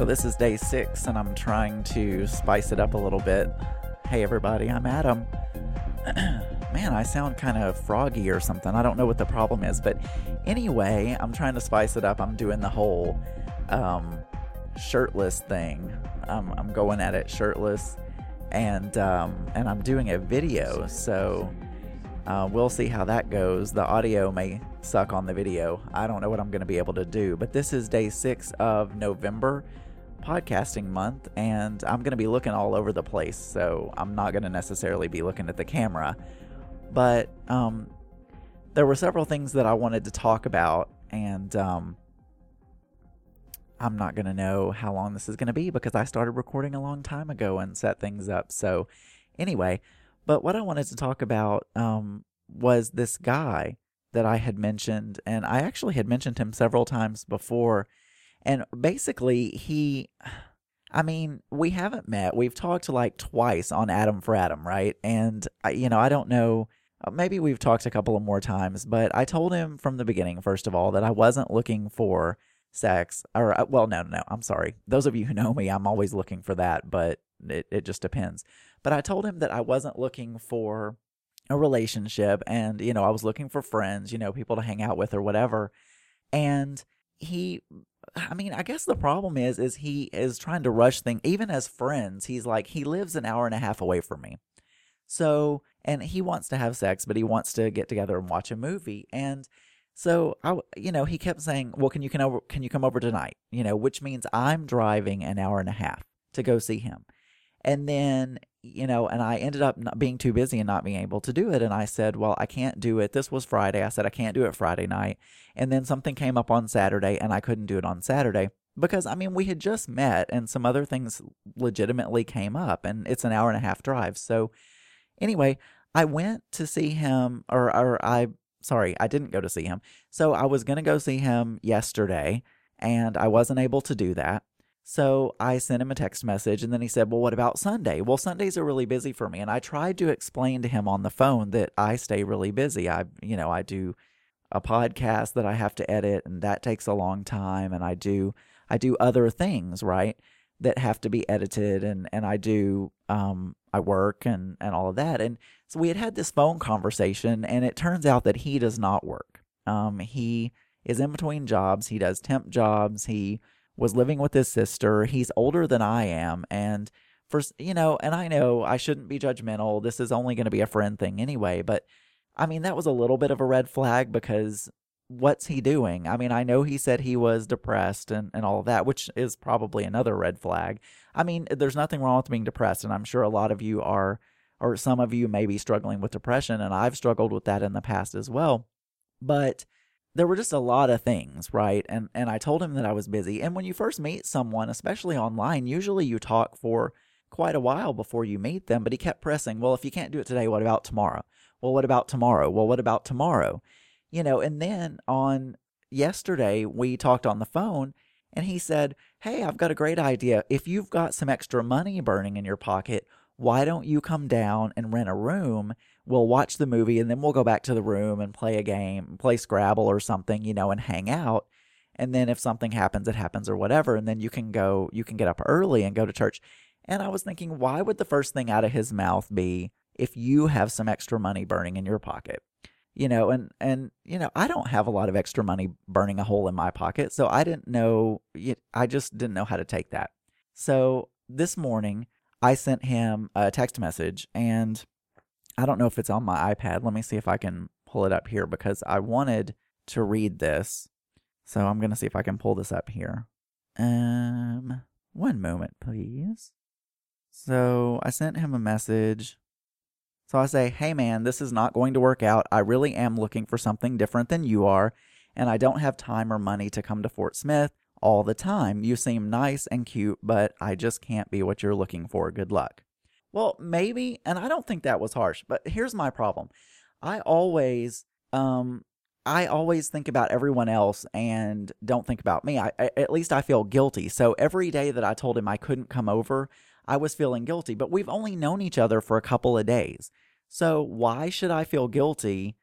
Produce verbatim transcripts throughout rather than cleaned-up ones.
So this is day six, and I'm trying to spice it up a little bit. Hey everybody, I'm Adam. Man, I sound kind of froggy or something. I don't know what the problem is, but anyway, I'm trying to spice it up. I'm doing the whole um, shirtless thing. Um, I'm going at it shirtless, and um, and I'm doing a video, so uh, we'll see how that goes. The audio may suck on the video. I don't know what I'm going to be able to do, but this is day six of November podcasting month, and I'm going to be looking all over the place, so I'm not going to necessarily be looking at the camera. But um, there were several things that I wanted to talk about, and um, I'm not going to know how long this is going to be because I started recording a long time ago and set things up. So anyway, but what I wanted to talk about um, was this guy that I had mentioned, and I actually had mentioned him several times before. And basically, he, I mean, we haven't met. We've talked like twice on Adam for Adam, right? And, I, you know, I don't know, maybe we've talked a couple of more times, but I told him from the beginning, first of all, that I wasn't looking for sex. Or, well, no, no, no, I'm sorry. Those of you who know me, I'm always looking for that, but it, it just depends. But I told him that I wasn't looking for a relationship, and, you know, I was looking for friends, you know, people to hang out with or whatever. And he... I mean, I guess the problem is, is he is trying to rush things. Even as friends, he's like, he lives an hour and a half away from me. So, and he wants to have sex, but he wants to get together and watch a movie. And so, I, you know, he kept saying, well, can you, can over, can you come over tonight? You know, which means I'm driving an hour and a half to go see him. And then, you know, and I ended up not being too busy and not being able to do it. And I said, well, I can't do it. This was Friday. I said, I can't do it Friday night. And then something came up on Saturday, and I couldn't do it on Saturday because, I mean, we had just met and some other things legitimately came up, and it's an hour and a half drive. So anyway, I went to see him, or, or I, sorry, I didn't go to see him. So I was going to go see him yesterday, and I wasn't able to do that. So I sent him a text message, and then he said, well, what about Sunday? Well, Sundays are really busy for me. And I tried to explain to him on the phone that I stay really busy. I, you know, I do a podcast that I have to edit, and that takes a long time. And I do, I do other things, right, that have to be edited. And, and I do, um, I work and, and all of that. And so we had had this phone conversation, and it turns out that he does not work. Um, he is in between jobs. He does temp jobs. He was living with his sister. He's older than I am. And for, you know, and I know I shouldn't be judgmental. This is only going to be a friend thing anyway. But I mean, that was a little bit of a red flag because what's he doing? I mean, I know he said he was depressed and, and all of that, which is probably another red flag. I mean, there's nothing wrong with being depressed. And I'm sure a lot of you are, or some of you may be struggling with depression. And I've struggled with that in the past as well. But there were just a lot of things, right? And and I told him that I was busy. And when you first meet someone, especially online, usually you talk for quite a while before you meet them. But he kept pressing, well, if you can't do it today, what about tomorrow? Well, what about tomorrow? Well, what about tomorrow? You know, and then on yesterday, we talked on the phone, and he said, hey, I've got a great idea. If you've got some extra money burning in your pocket, why don't you come down and rent a room? We'll watch the movie, and then we'll go back to the room and play a game, play Scrabble or something, you know, and hang out. And then if something happens, it happens or whatever. And then you can go, you can get up early and go to church. And I was thinking, why would the first thing out of his mouth be if you have some extra money burning in your pocket? You know, and, and, you know, I don't have a lot of extra money burning a hole in my pocket. So I didn't know, I just didn't know how to take that. So this morning I sent him a text message, and I don't know if it's on my iPad. Let me see if I can pull it up here because I wanted to read this. So I'm going to see if I can pull this up here. Um, one moment, please. So I sent him a message. So I say, hey man, this is not going to work out. I really am looking for something different than you are, and I don't have time or money to come to Fort Smith all the time. You seem nice and cute, but I just can't be what you're looking for. Good luck. Well, maybe, and I don't think that was harsh, but here's my problem. I always, um, I always think about everyone else and don't think about me. I, I, at least I feel guilty. So every day that I told him I couldn't come over, I was feeling guilty. But we've only known each other for a couple of days. So why should I feel guilty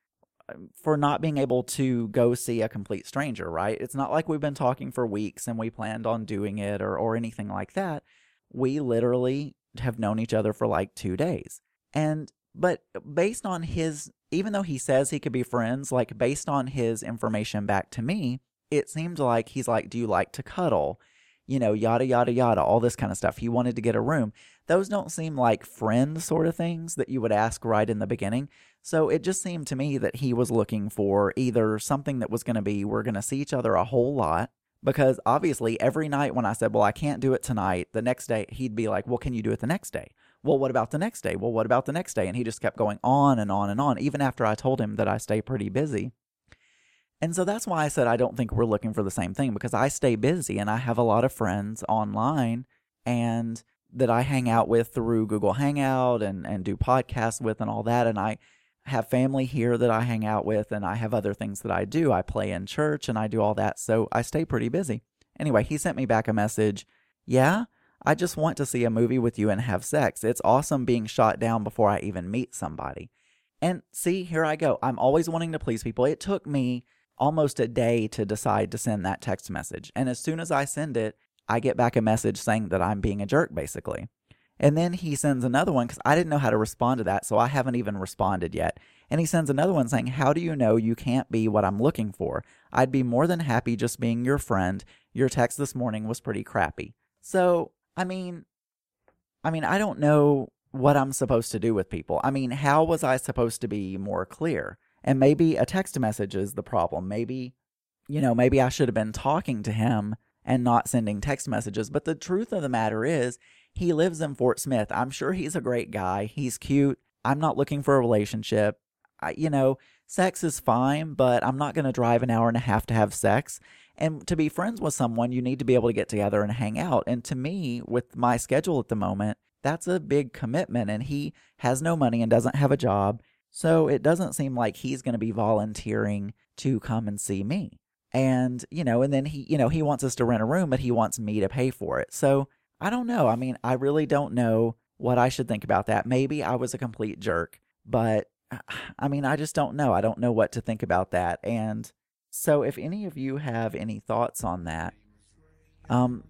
for not being able to go see a complete stranger, right? It's not like we've been talking for weeks and we planned on doing it or, or anything like that. We literally have known each other for like two days. And, but based on his, even though he says he could be friends, like based on his information back to me, it seemed like he's like, do you like to cuddle? You know, yada, yada, yada, all this kind of stuff. He wanted to get a room. Those don't seem like friend sort of things that you would ask right in the beginning. So it just seemed to me that he was looking for either something that was going to be, we're going to see each other a whole lot. Because obviously every night when I said, well, I can't do it tonight, the next day he'd be like, well, can you do it the next day? Well, what about the next day? Well, what about the next day? And he just kept going on and on and on, even after I told him that I stay pretty busy. And so that's why I said I don't think we're looking for the same thing, because I stay busy and I have a lot of friends online and that I hang out with through Google Hangout and, and do podcasts with and all that. And I have family here that I hang out with, and I have other things that I do. I play in church and I do all that. So I stay pretty busy. Anyway, he sent me back a message. Yeah, I just want to see a movie with you and have sex. It's awesome being shot down before I even meet somebody. And see, here I go. I'm always wanting to please people. It took me almost a day to decide to send that text message. And as soon as I send it, I get back a message saying that I'm being a jerk, basically. And then he sends another one because I didn't know how to respond to that, so I haven't even responded yet. And he sends another one saying, how do you know you can't be what I'm looking for? I'd be more than happy just being your friend. Your text this morning was pretty crappy. So, I mean, I mean, I don't know what I'm supposed to do with people. I mean, how was I supposed to be more clear? And maybe a text message is the problem. Maybe, you know, maybe I should have been talking to him and not sending text messages. But the truth of the matter is, he lives in Fort Smith. I'm sure he's a great guy. He's cute. I'm not looking for a relationship. I, you know, sex is fine, but I'm not going to drive an hour and a half to have sex. And to be friends with someone, you need to be able to get together and hang out. And to me, with my schedule at the moment, that's a big commitment. And he has no money and doesn't have a job. So it doesn't seem like he's going to be volunteering to come and see me. And, you know, and then he, you know, he wants us to rent a room, but he wants me to pay for it. So I don't know. I mean, I really don't know what I should think about that. Maybe I was a complete jerk, but I mean, I just don't know. I don't know what to think about that. And so if any of you have any thoughts on that, um,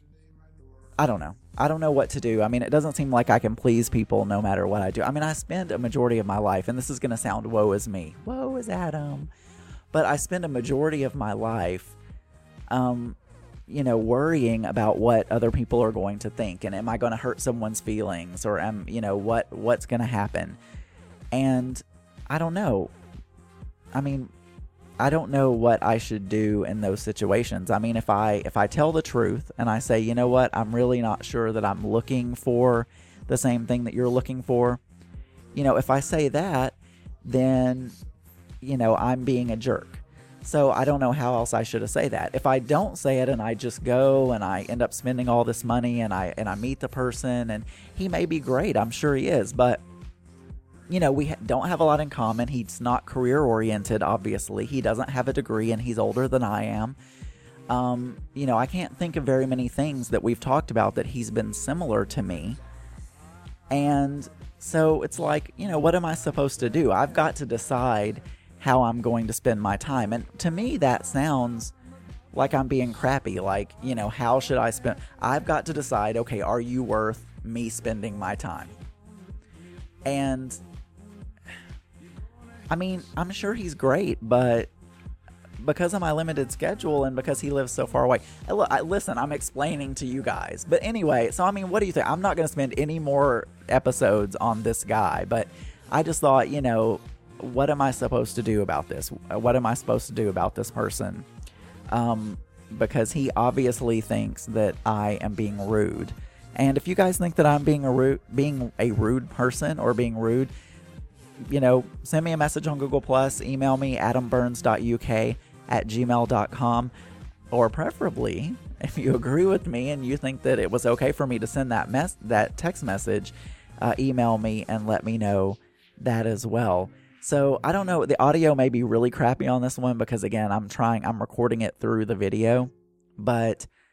I don't know. I don't know what to do. I mean, it doesn't seem like I can please people no matter what I do. I mean, I spend a majority of my life, and this is going to sound woe is me. Woe is Adam. But I spend a majority of my life, um, you know, worrying about what other people are going to think. And am I going to hurt someone's feelings? Or, am, you know, what what's going to happen? And I don't know. I mean, I don't know what I should do in those situations. I mean, if I if I tell the truth and I say, you know what, I'm really not sure that I'm looking for the same thing that you're looking for. You know, if I say that, then, you know, I'm being a jerk. So I don't know how else I should have say that. If I don't say it and I just go and I end up spending all this money and I and I meet the person and he may be great, I'm sure he is, but you know, we ha- don't have a lot in common. He's not career-oriented, obviously. He doesn't have a degree, and he's older than I am. Um, you know, I can't think of very many things that we've talked about that he's been similar to me. And so it's like, you know, what am I supposed to do? I've got to decide how I'm going to spend my time. And to me, that sounds like I'm being crappy. Like, you know, how should I spend? I've got to decide, okay, are you worth me spending my time? And I mean, I'm sure he's great, but because of my limited schedule and because he lives so far away, I, I, listen, I'm explaining to you guys. But anyway, so I mean, what do you think? I'm not going to spend any more episodes on this guy, but I just thought, you know, what am I supposed to do about this? What am I supposed to do about this person? Um, because he obviously thinks that I am being rude. And if you guys think that I'm being a rude, being a rude person or being rude, you know, send me a message on Google Plus, email me, adam burns dot u k at gmail dot com, or preferably, if you agree with me and you think that it was okay for me to send that mess, that text message, uh, email me and let me know that as well. So I don't know, the audio may be really crappy on this one because again, I'm trying, I'm recording it through the video, but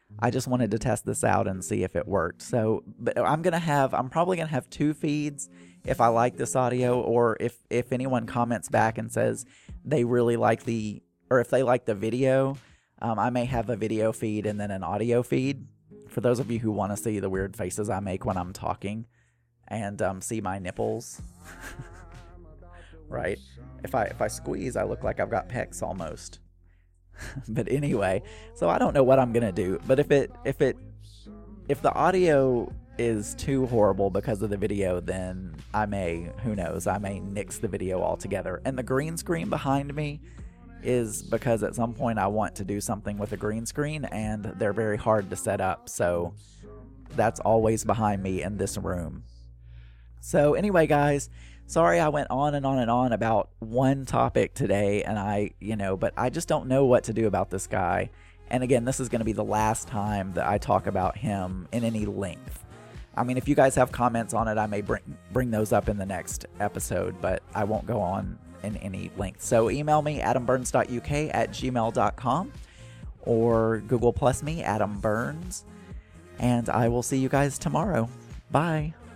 I just wanted to test this out and see if it worked. So, but I'm going to have, I'm probably going to have two feeds if I like this audio, or if, if anyone comments back and says they really like the, or if they like the video, um, I may have a video feed and then an audio feed for those of you who want to see the weird faces I make when I'm talking and um, see my nipples. Right? If I, if I squeeze, I look like I've got pecs almost. But anyway, so I don't know what I'm gonna do, but if it if it if the audio is too horrible because of the video, then I may, who knows, I may nix the video altogether. And the green screen behind me is because at some point I want to do something with a green screen, and they're very hard to set up, so that's always behind me in this room. So anyway, guys, sorry I went on and on and on about one topic today, and I, you know, but I just don't know what to do about this guy. And again, this is going to be the last time that I talk about him in any length. I mean, if you guys have comments on it, I may bring bring those up in the next episode, but I won't go on in any length. So email me, adam burns dot u k at gmail dot com, or Google Plus me, Adam Burns, and I will see you guys tomorrow. Bye.